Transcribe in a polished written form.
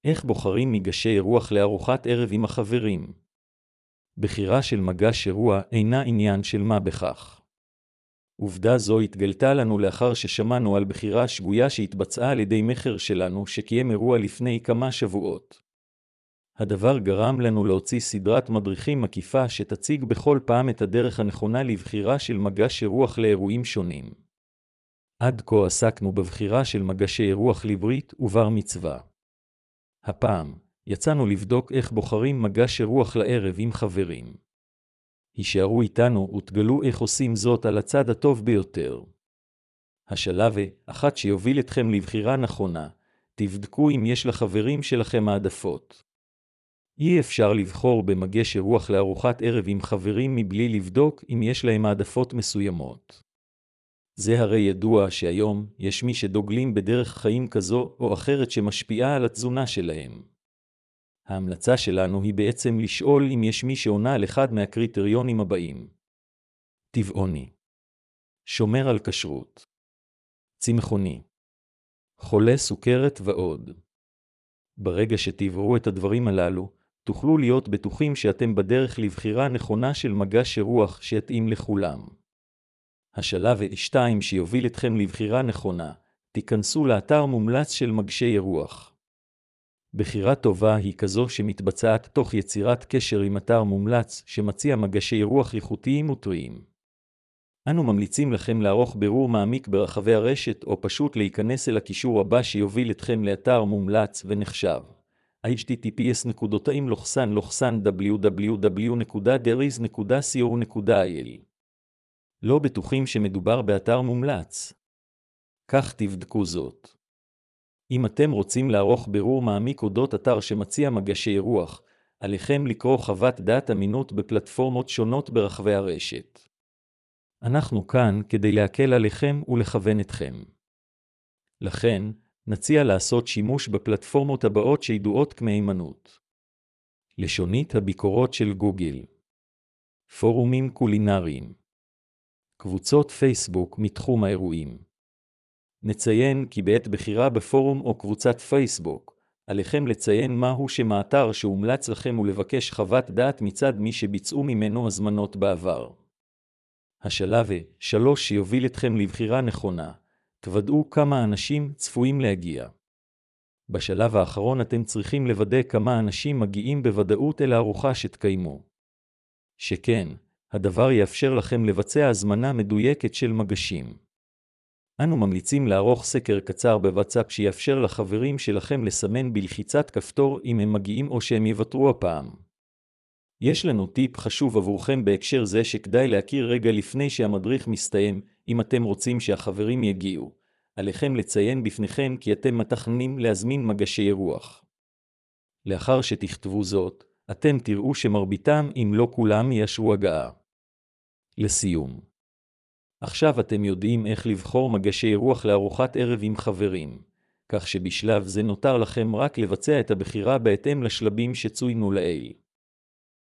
איך בוחרים מגשי רוח לארוחת ערב עם החברים? בחירה של מגש אירוע אינה עניין של מה בכך. עובדה זו התגלתה לנו לאחר ששמענו על בחירה שגויה שהתבצעה על ידי מחר שלנו שקיים אירוע לפני כמה שבועות. הדבר גרם לנו להוציא סדרת מדריכים מקיפה שתציג בכל פעם את הדרך הנכונה לבחירה של מגש אירוח לאירועים שונים. עד כה עסקנו בבחירה של מגשי אירוח לברית ובר מצווה. הפעם יצאנו לבדוק איך בוחרים מגש אירוח לערב עם חברים. הישארו איתנו ותגלו איך עושים זאת על הצד הטוב ביותר. השלב האחת שיוביל אתכם לבחירה נכונה, תבדקו אם יש לחברים שלכם העדפות. אי אפשר לבחור במגש אירוח לארוחת ערב עם חברים מבלי לבדוק אם יש להם העדפות מסוימות. זה הרי ידוע שהיום יש מי שדוגלים בדרך חיים כזו או אחרת שמשפיעה על התזונה שלהם. ההמלצה שלנו היא בעצם לשאול אם יש מי שעונה על אחד מהקריטריונים הבאים. טבעוני, שומר על כשרות, צמחוני, חולה סוכרת ועוד. ברגע שתבחרו את הדברים הללו, תוכלו להיות בטוחים שאתם בדרך לבחירה נכונה של מגש אירוח שיתאים לכולם. השלב 2 שיוביל אתכם לבחירה נכונה, תיכנסו לאתר מומלץ של מגשי אירוח. בחירה טובה היא כזו שמתבצעת תוך יצירת קשר עם אתר מומלץ שמציע מגשי אירוח איכותיים וטריים. אנו ממליצים לכם לערוך בירור מעמיק ברחבי הרשת או פשוט להיכנס אל הקישור הבא שיוביל אתכם לאתר מומלץ ונחשב. https://www.deriz.co.il לא בטוחים שמדובר באתר מומלץ? כך תבדקו זאת. אם אתם רוצים לערוך בירור מעמיק אודות אתר שמציע מגשי אירוח, עליכם לקרוא חוות דעת אמינות בפלטפורמות שונות ברחבי הרשת. אנחנו כאן כדי להקל עליכם ולכוון אתכם. לכן, נציע לעשות שימוש בפלטפורמות הבאות שידועות כמהימנות. לשונית הביקורות של גוגל. פורומים קולינריים. קבוצות פייסבוק מתחום האירועים. נציין כי בעת בחירה בפורום או קבוצת פייסבוק, עליכם לציין מהו שם האתר שהומלץ לכם ולבקש חוות דעת מצד מי שביצעו ממנו הזמנות בעבר. השלב 3 שיוביל אתכם לבחירה נכונה, תוודאו כמה אנשים צפויים להגיע. בשלב האחרון אתם צריכים לוודא כמה אנשים מגיעים בוודאות אל הארוחה שתקיימו. שכן, הדבר יאפשר לכם לבצע הזמנה מדויקת של מגשים. אנו ממליצים לערוך סקר קצר בוואטסאפ שיאפשר לחברים שלכם לסמן בלחיצת כפתור אם הם מגיעים או שהם יוותרו הפעם. יש לנו טיפ חשוב עבורכם בהקשר זה שכדאי להכיר רגע לפני שהמדריך מסתיים. אם אתם רוצים שהחברים יגיעו, עליכם לציין בפניכם כי אתם מתכננים להזמין מגשי אירוח. לאחר שתכתבו זאת, אתם תראו שמרביתם אם לא כולם יאשרו הגעה. לסיום. עכשיו אתם יודעים איך לבחור מגשי אירוח לארוחת ערב עם חברים, כך שבשלב זה נותר לכם רק לבצע את הבחירה בהתאם לשלבים שצוינו לעיל.